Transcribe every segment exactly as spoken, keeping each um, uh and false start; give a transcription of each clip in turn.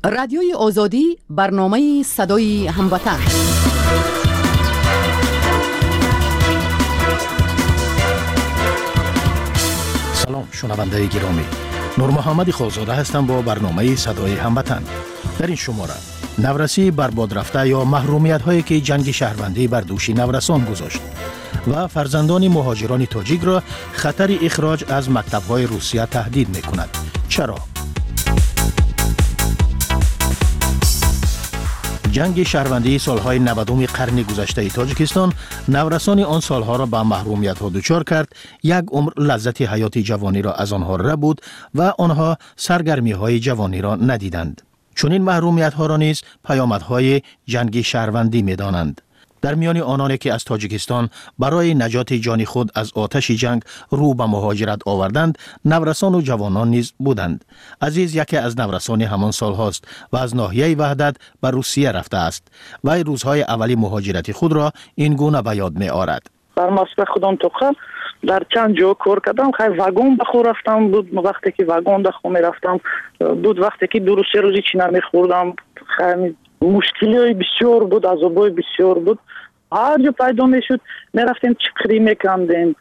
رادیوی آزادی برنامه صدای هموطن. سلام شنونده گرامی، نور محمد خالزاده هستم با برنامه صدای هموطن. در این شماره نورسی برباد رفته یا محرومیت هایی که جنگ شهروندی بر دوش نورسان گذاشت و فرزندان مهاجران تاجیک را خطر اخراج از مکتب های روسیه تهدید می کند. چرا؟ جنگ شهروندی سالهای نودم قرن گذشته تاجیکستان نورسان آن سالها را به محرومیت ها دچار کرد. یک عمر لذت حیات جوانی را از آنها رد بود و آنها سرگرمی های جوانی را ندیدند. چون این محرومیت ها را نیز پیامدهای جنگ شهروندی می دانند. در میان آنانی که از تاجیکستان برای نجات جان خود از آتش جنگ رو به مهاجرت آوردند، نورسان و جوانان نیز بودند. عزیز یکی از نورسان همان سال هاست و از ناحیه وحدت به روسیه رفته است و روزهای اولی مهاجرت خود را این گونه به یاد می آورد. در مسجد خودم توقع در چند جا کار کردم. خیلی واگن بخور رفتم بود. وقتی که واگن دخو می رفتم بود، وقتی که دو سه روزی چینا می خوردم خیلی مشکلی بسیار بود، عذابای بسیار بود. هر جا پیدا می شد می رفتیم چقری می کندیم،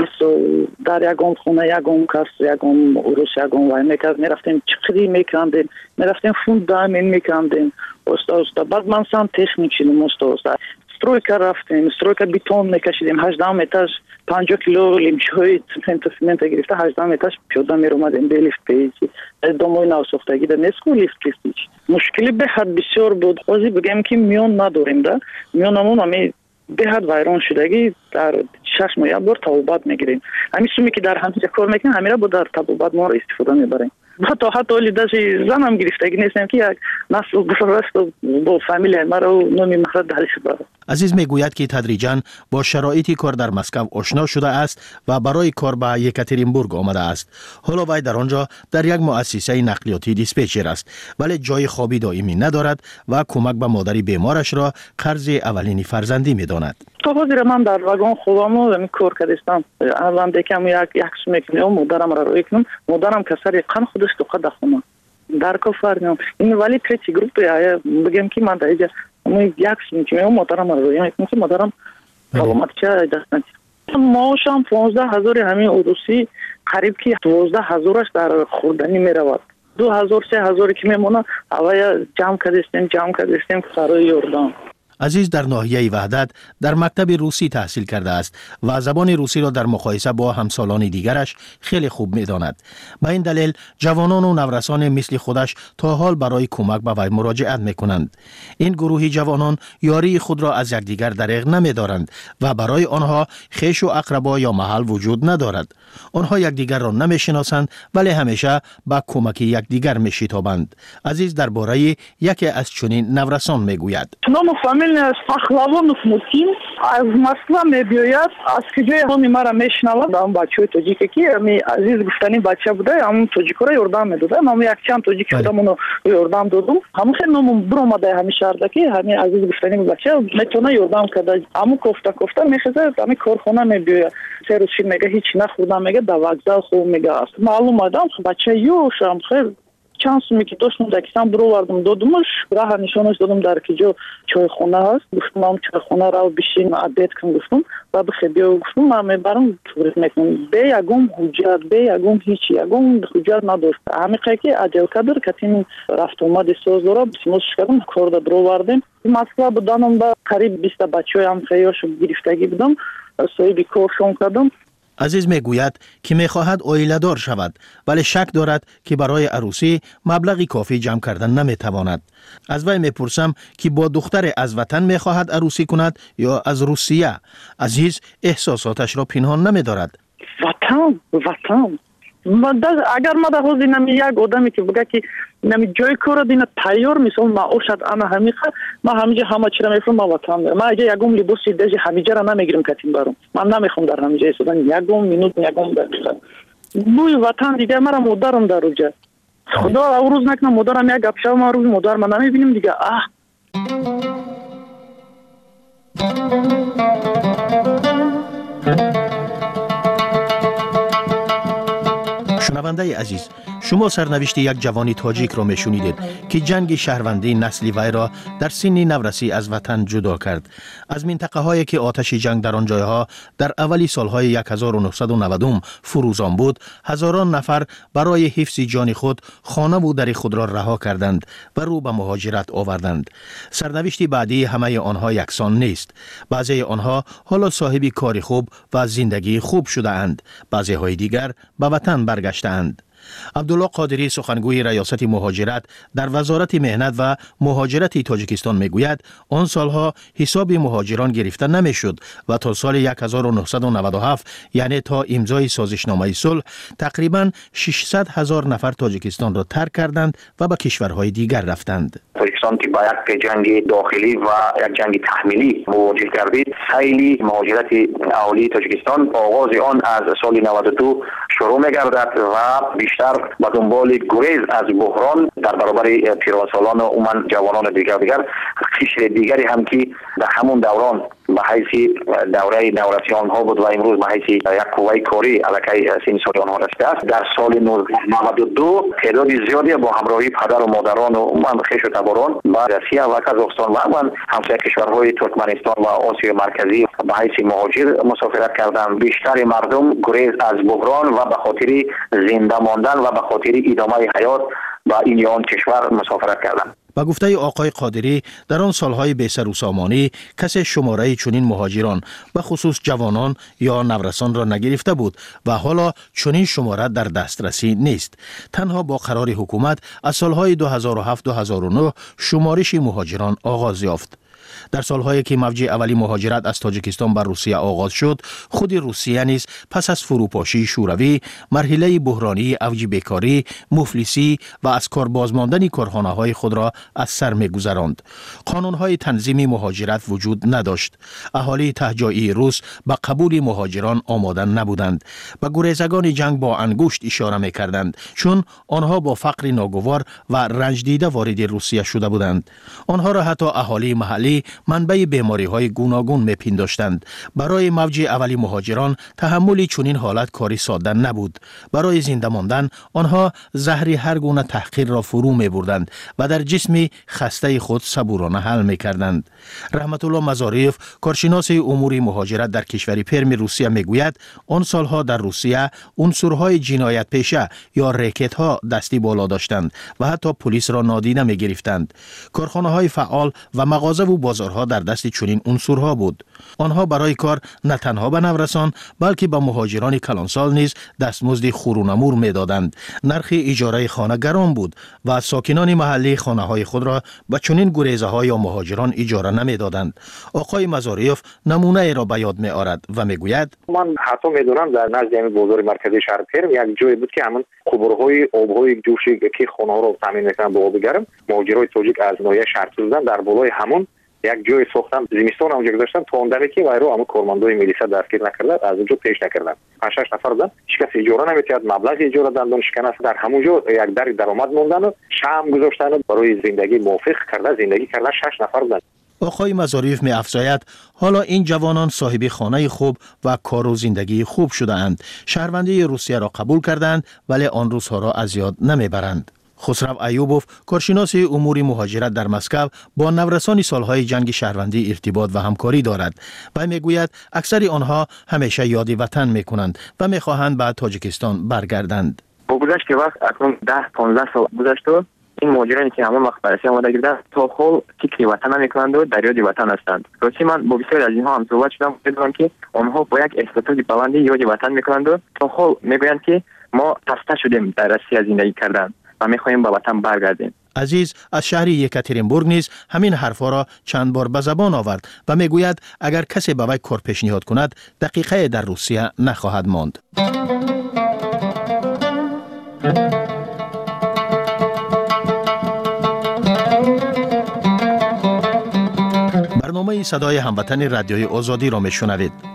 مثل در یکم خونه یکم کس یکم اوروس یکم وای می کرد، می رفتیم چقری می کندیم، می رفتیم فوند دامین می کندیم. استا استا بعد من سان تکنیک شدیم. استا استا استرویکا رفتیم، استرویکا بیتون می کشیدیم. هجده متر پنجاه کیلو لیمچه‌های سمنت سمنت گرفته هجده متر پیاده می اومدیم به لیفت پیچی. دموی نو ساختگی در نسکو لیفت پیچ. مشکلی به حد بسیار بود. خواهی بگم که میون نداریم ده. میونمون همی به حد ویران شدگی در شش ماه بار تبوبات میگیریم. همین سومی که در همینجا کار میکنیم همین را با در تبوبات ما را استفاده میبریم. حتی حتی لیداشی زنم گرفتگی نیستم که یک نسل گفرست با فامیل ما را نومی مخرج دهلیش بره. عزیز میگوید که تدریجاً با شرایط کار در مسکو آشنا شده است و برای کار به یکاترینبورگ آمده است. حالا وی در آنجا در یک مؤسسه نقلیاتی دیسپچر است، ولی جای خوابی دائمی ندارد و کمک به مادری بیمارش را قرض اولین فرزندی میداند. تا حاضر من در واگن خوابم و کار کردم. اولم دکم یک یک سمکنم مادرم را روی کنم. مادرم کسر قن خودش تو قد خونم. در کافر میام. این ولی تریتی گروپی آیا بگم که من در اینجا من یک سمکنم مادرم را روی کنم که مادرم سلامت چه دست نچ. ماشم پانزده هزار همین اوروسی قریب که دوازده هزارش در خوردنی میرود. دو هزار سه هزاری که میمونه اوای جمع کردیم جمع کردیم سرای یوردان. عزیز در ناحیه وحدت در مکتب روسی تحصیل کرده است و زبان روسی را در مقایسه با همسالان دیگرش خیلی خوب می‌داند. به این دلیل جوانان و نورسان مثل خودش تا حال برای کمک به وی مراجعت می‌کنند. این گروهی جوانان یاری خود را از یکدیگر دریغ نمی‌دارند و برای آنها خویش و اقربا یا محل وجود ندارد. آنها یکدیگر را نمی‌شناسند ولی همیشه به کمک یکدیگر می‌شتابند. عزیز درباره یکی از چنین نورسان می‌گوید. Пахлавонов Мутин از Москва میبیاید. از کجای همون مرا میشنود. هم بچه تاجیکی که می عزیز گفتنی بچه بوده، همون تاجیک را یردام میداده. من یک چند تاجیک خودمون رو یردام دادم. همون خیلی نمون برو اومده همین شهر که همین عزیز گفتنی بچه میتونه یردام کرده. همون کوفته کوفته میخزه همین کارخانه میبیاید. سه روز میگه هیچ نخوردم، میگه در وокзал خوب میگه است. معلوم آدم بچه یوشم خیلی چانس میگه داشتم دکستان برو وردم دادمش راه نشانش دادم در کجا چای خونه هست. گفتم هم چای خونه را بشین عادت کن گفتم و بخیر بیا گفتم من میبرم توریست میکنم. به یگم حجت به یگم هیچ یگم حجت نداشت. همیشه که عجل کدر کتیم رفت اومد سوز داره بسیمش کردم کار داد رو وردیم. مسئله بودنم با قریب بیست بچه هم خیارش گرفتگی بودم صاحبی کارشون کردم. عزیز میگوید که میخواهد عائله دار شود ولی شک دارد که برای عروسی مبلغی کافی جمع کردن نمیتواند. از وی میپرسم که با دختر از وطن میخواهد عروسی کند یا از روسیه. عزیز احساساتش را پنهان نمیدارد. وطن وطن اگر ما در حوزه نمی یک آدمی که بگه که نمی جای کار دینا تیار مثل ما اوشد انا همیخه ما همیجا همه چی را میفرم ما وطن دارم. ما اگه یکم لباسی دیجی همیجا را نمیگیرم کتیم برام. من نمیخوام در همیجا ایستادن یکم مینوت یکم دقیقه. بوی وطن دیگه مرا مادرم در اوجه. خدا او روز نکنه مادرم یک گپ شو ما روز مادر ما نمیبینیم دیگه. اه شنونده عزیز، شما سرنوشت یک جوانی تاجیک را میشنیدید که جنگ شهروندی نسلی وی را در سن نورسی از وطن جدا کرد. از منطقه هایی که آتش جنگ در آن جایها در اولی سالهای هزار و نهصد و نود فروزان بود، هزاران نفر برای حفظ جان خود خانه و در خود را رها کردند و رو به مهاجرت آوردند. سرنوشت بعدی همه آنها یکسان نیست. بعضی آنها حالا صاحب کار خوب و زندگی خوب شده اند، بعضی های دیگر به وطن برگشته اند. عبدالله قادری سخنگوی ریاست مهاجرت در وزارت مهنت و مهاجرت تاجیکستان میگوید آن سالها حساب مهاجران گرفته نمیشد و تا سال هزار و نهصد و نود و هفت یعنی تا امضای سازشنامه صلح تقریبا ششصد هزار نفر تاجیکستان را ترک کردند و به کشورهای دیگر رفتند. تاجیکستان که با یک جنگ داخلی و یک جنگ تحمیلی مواجه گردید، سیل مهاجرت اهالی تاجیکستان آغاز آن از سال نود و دو شروع می‌گردد و بیشتر به دنبال گریز از بحران در برابر پیرسالان و عموما جوانان دیگر دیگر قشر دیگری هم که در همون دوران به حیث دوره نورسی آنها بود و امروز به حیث یک قوه کاری علیه سن سال آنها رسیده است. در سال نود و دو تعداد زیادی با همراهی پدر و مادران و عموما خویش و تباران به روسیه و قزاقستان و عموما همسایه کشورهای ترکمنستان و آسیا مرکزی به حیث مهاجر مسافرت کردند. بیشتر مردم گریز از بحران و به خاطر زنده ماندن و به خاطر ادامه حیات با این یا آن کشور مسافرت کردند. با گفته آقای قادری در آن سالهای بیسر و سامانی کسی شماره چنین مهاجران به خصوص جوانان یا نورسان را نگرفته بود و حالا چنین شماره در دسترسی نیست. تنها با قرار حکومت از سالهای دو هزار و هفت دو هزار و نه شمارش مهاجران آغاز یافت. در سالهایی که موج اولی مهاجرت از تاجیکستان بر روسیه آغاز شد، خود روسیه نیز پس از فروپاشی شوروی مرحله بحرانی اوج بیکاری، مفلسی و از کار بازماندن کارخانه‌های خود را از سر می‌گذراند. قانون‌های تنظیم مهاجرت وجود نداشت. اهالی تهجایی روس به قبول مهاجران آماده نبودند. به گریزگان جنگ با انگشت اشاره می‌کردند چون آنها با فقر ناگوار و رنج دیده وارد روسیه شده بودند. آنها را حتی اهالی محلی منبع بیماری‌های گوناگون می‌پنداشتند. برای موج اولی مهاجران تحمل چنین حالت کاری ساده نبود. برای زنده ماندن آنها زهر هر گونه تحقیر را فرو می‌بردند و در جسم خسته خود صبورانه حل می‌کردند. رحمت الله مزاریف، کارشناس امور مهاجرت در کشور پرم روسیه میگوید آن سالها در روسیه عنصرهای جنایت پیشه یا ریکت‌ها دستی بالا داشتند و حتی پلیس را نادیده می‌گرفتند. کارخانه‌های فعال و مغازه و بازارها در دست چنین عنصرها بود. آنها برای کار نه تنها به نورسان بلکه به مهاجران کلانسال نیز دستمزد خورونمور میدادند. نرخ اجاره خانه گران بود و ساکنان محلی خانه‌های خود را به چنین گریزه‌ها یا مهاجران اجاره نمیدادند. آقای مزاریف نمونه ای را به یاد می‌آورد و میگوید من حتی میدونم در نزد همین بازار مرکزی شهر پرم یک جایی بود که همون قبرهای آب‌های جوشی که خانه‌ها رو تامین می‌کنن با آب گرم، مهاجرای تاجیک از ناحیه شهر بودن در بالای همون یک جای ساختن زمستان اونجا گذاشتن تا اون که وایرو همون کارمندای ملیسا دستگیر نکردن، از اونجا پیش نکردن. پنج شش نفر بودن، هیچ کس اجاره نمی‌کرد، مبلغ اجاره دادن شکن است در همونجا یک در درآمد موندن و شام گذاشتن برای زندگی موافق کرده زندگی کردن شش نفر بودن. آقای مزاریف می افزاید حالا این جوانان صاحب خانه خوب و کار و زندگی خوب شده اند. شهروندی روسیه را قبول کردند ولی آن روزها را از یاد نمیبرند. خسرو ایوبوف، کارشناس امور مهاجرت در مسکو، با نورسان سالهای جنگ شهروندی ارتباط و همکاری دارد و میگوید اکثر آنها همیشه یاد وطن میکنند و میخواهند به تاجیکستان برگردند. با گذشت وقت اکنون ده پانزده سال گذشت و این مهاجرانی که همه مخبرسی آماده گردن تا حال فکر وطن نمیکنند و در یاد وطن هستند. راستی من با بسیاری از اینها هم صحبت شدم، میدونم که آنها با یک احساسات بلندی یاد وطن میکنند و تا حال میگویند که ما خسته شدیم در روسیه زندگی کردن و میخواهیم به وطن برگردیم. عزیز از شهر یکاترینبورگ نیز همین حرفا را چند بار به زبان آورد و میگوید اگر کسی به وی کار پیشنهاد کند دقیقه در روسیه نخواهد ماند. برنامه صدای هموطن رادیوی آزادی را میشنوید.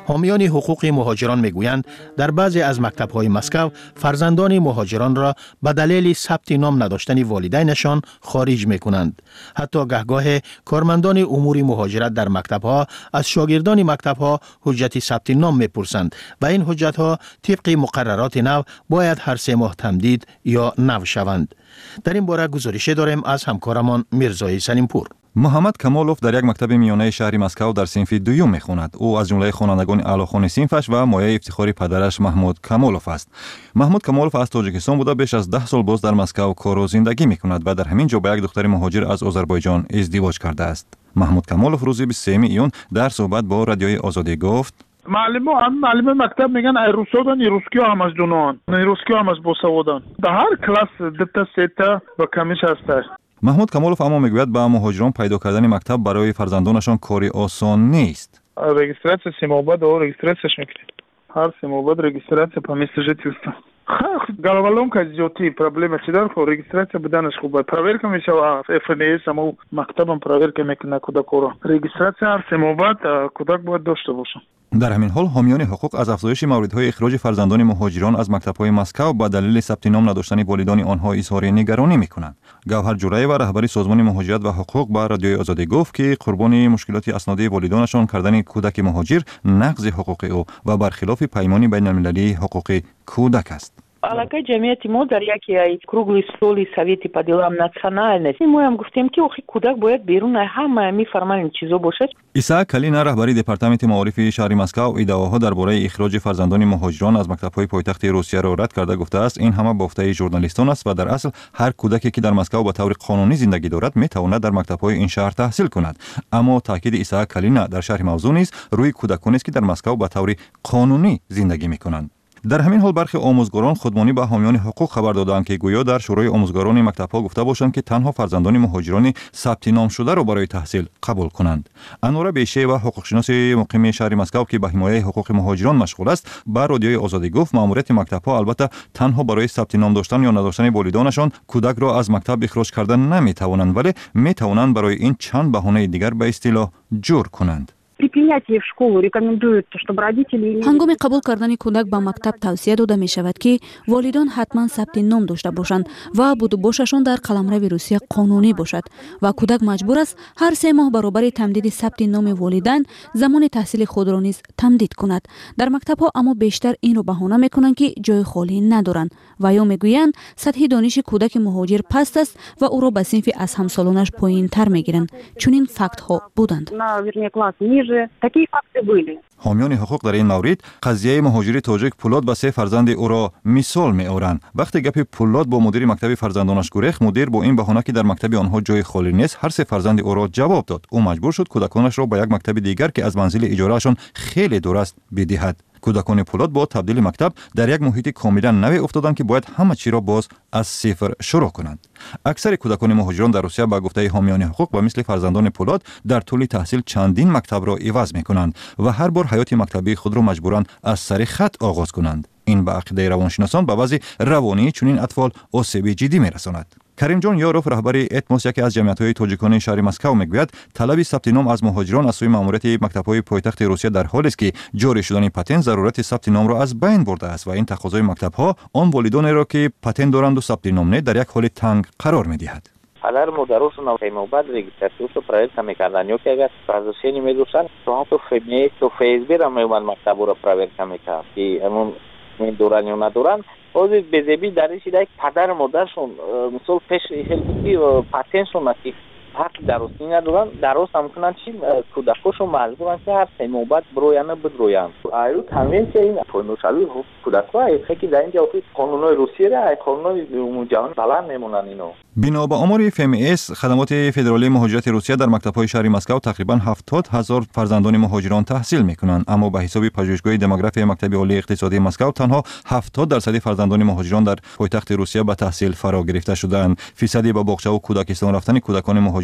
حامیان حقوق مهاجران میگویند در بعضی از مکتب‌های مسکو فرزندان مهاجران را به دلیل ثبت نام نداشتن والدینشان خارج میکنند. حتی گهگاه کارمندان امور مهاجرت در مکتب‌ها از شاگردان مکتب‌ها حجت ثبت نام میپرسند و این حجت‌ها طبق مقررات نو باید هر سه ماه تمدید یا نو شوند. در این باره گزارش داریم از همکارمان میرزای سلیمپور. محمد کمالوف در یک مکتب میانه شهر مسکو در صنف دوم میخواند. او از جمله خوانندگان اعلیخوان صنفش و مایه افتخاری پدرش محمود کمالوف است. محمود کمالوف از تاجیکستان بوده بیش از ده سال باز در مسکو کار و زندگی میکند و در همین جا با یک دختر مهاجر از آذربایجان ازدواج کرده است. محمود کمالوف روز بیست و سوم ایون در صحبت با رادیوی آزادی گفت: معلم هم معلم مکتب میگن ای روسودان ای روسکی هم از دونان ای روسکی هم از بوسودان در هر کلاس دتا ستا با کمیش هسته. محمود کمالوف اما میگوید با مهاجران پیدا کردن مکتب برای فرزندانشان کاری آسان نیست. رجیستراسیا سیموباد و رجیستراسیش میکنید. هر سیموباد رجیستراسیا по месту жительства. Головоломка идёт, проблема чидар, хо регистрация буданаш хуба. Проверка мешава эф эн эс само мактабам проверка мекуна куда кора. Регистрация ар симобат куда бояд дошта боша. در همین حال حامیان حقوق از افزایش موردهای اخراج فرزندان مهاجران از مکتب‌های مسکو با دلیل ثبت نام نداشتن والدین آنها اظهار نگرانی می‌کنند. گوهر جورایو رهبر سازمان مهاجرت و حقوق با رادیوی آزادی گفت که قربانی مشکلات اسنادی والدینشان کردن کودک مهاجر نقض حقوق او و برخلاف پیمان بین‌المللی حقوق کودک است. Полагаю, جمعیت ما در یکی از کруглый стол совети по делам национальности. Мы им говорим, ки кудак باید بیرون همه می فرمال چیزا باشد. ایسا کلینا رهبری دپارتمنت معارف شهر مسکو ادعاها درباره اخراج فرزندان مهاجران از مکتب‌های پایتخت روسیه را رد کرده گفته است این همه بافته ژورنالیستان است و در اصل هر کودکی که در مسکو به طور قانونی زندگی دارد میتواند در مکتب‌های این شهر تحصیل کند. اما تاکید ایسا کلینا در شهر موضوع نیز روی کودکانی است که در مسکو به طور قانونی زندگی میکنند. در همین حال برخی آموزگاران خودمانی به حامیان حقوق خبر دادند که گویا در شورای آموزگاران مکتب‌ها گفته باشند که تنها فرزندان مهاجران ثبت نام شده را برای تحصیل قبول کنند. انوره بیشه و حقوقشناس مقیم شهر مسکو که به حمایت حقوق مهاجران مشغول است، با رادیوی آزادی گفت مأموریت مکتب‌ها البته تنها برای ثبت نام داشتن یا نداشتن والدینشان کودک را از مکتب اخراج کردن نمی‌توانند، ولی می‌توانند برای این چند بهانه دیگر به اصطلاح جور کنند. ҳангоми қабул кардани кӯдак ба мактаб тавсия дода мешавад ки волидон ҳатман сабти ном дошта бошанд ва будубошашон дар қаламрави русия қонунӣ бошад ва кӯдак маҷбур аст ҳар се моҳ баробари тамдиди сабти номи волидайн замони таҳсили худро низ тамдид кунад. дар мактабҳо аммо бештар инро баҳона мекунанд ки ҷои холӣ надоранд ва ё мегӯянд сатҳи дониши кӯдаки муҳоҷир паст аст ва ӯро ба синфи аз ҳамсолонаш поинтар мегиранд. чунин фактҳо буданд. حامیان حقوق در این مورد قضیه مهاجری تاجیک پولاد با سه فرزند او را مثال می‌آورند. وقتی گپ پولاد با مدیر مکتب فرزندانش گریخت، مدیر با این بهانه که در مکتب آنها جای خالی نیست هر سه فرزند او را جواب داد. او مجبور شد کودکانش را به یک مکتب دیگر که از منزل اجارهشان خیلی دور است بدهد. کودکان پولاد با تبدیل مکتب در یک محیط کاملا نو افتادند که باید همه چی را باز از صفر شروع کنند. اکثر کودکان مهاجران در روسیه با گفته حامیان حقوق و مثل فرزندان پولاد در طول تحصیل چندین مکتب را عوض می‌کنند و هر بار حیات مکتبی خود را مجبورند از سر خط آغاز کنند. این به عقیده روانشناسان به وضع روانی چنین اطفال آسیب جدی می‌رساند. کریم جان یاروف رهبر اتموس یکی از جمعیت‌های تاجیکان شهر مسکو میگوید طلب ثبت نام از مهاجران از سوی مأموریت مکتب‌های پایتخت روسیه در حالی است که جاری شدن پتنت ضرورت ثبت نام را از بین برده است و این تقاضای مکتب‌ها آن والدانی را که پتنت دارند و ثبت نام نه در یک حال تنگ قرار می‌دهد. پدر مادرشون و بعد رجیستراسیون رو پرویر می‌کردن یا که اگر فرزندی می‌دوشن تو تو فیمی تو فیسبوک را میومد مکتب را پرویر می‌کرد که همون این دوران یا ندوران اوزی بزبی درش یک پدر مادرشون مثلا پیش هلپی پاتنشون مسی حق درستی ندارن درست هم کنن چی کودکاشون مجبورن که هر سه ماه برویانه بدرویان ایو تامین که این پونوشالی کودکای که در اینجا قانونای روسیه را قانونای جهان بلند میمونن اینو. بنا به آمار اف ام اس خدمات فدرالی مهاجرت روسیه در مکتب‌های شهر مسکو تقریبا هفتاد هزار فرزندان مهاجران تحصیل می‌کنند، اما به حساب پژوهشگاه دموگرافی مکتب عالی اقتصادی مسکو تنها هفتاد درصد فرزندان مهاجران در پایتخت روسیه به تحصیل فرا گرفته شدند. فیصدی به باغچه و کودکستان رفتن کودکان مهاجران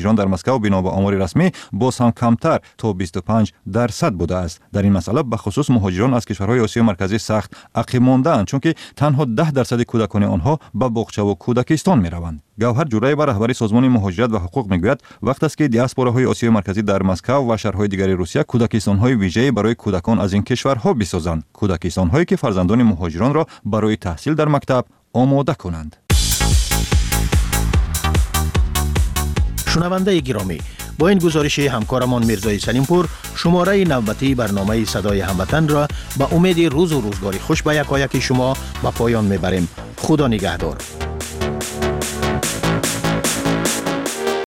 مهاجران در مسکو بنا به آمار رسمی باز هم کمتر تا بیست و پنج درصد بوده است. در این مسئله به خصوص مهاجران از کشورهای آسیای مرکزی سخت عقب مانده‌اند، چون که تنها ده درصد کودکان آنها به باغچه و کودکستان می‌روند. گوهر جورایبا رهبر سازمان مهاجرت و حقوق میگوید وقت است که دیاسپوراهای آسیای مرکزی در مسکو و شهرهای دیگر روسیه کودکستان‌های ویژه‌ای برای کودکان از این کشورها بسازند، کودکستان‌هایی که فرزندان مهاجران را برای تحصیل در مکتب آماده کنند. شنونده گرامی، با این گزارش همکارمان میرزای سلیمپور شماره نوبتی برنامه صدای هموطن را به امید روز و روزگاری خوش به یکایک شما به پایان میبریم. خدا نگهدار.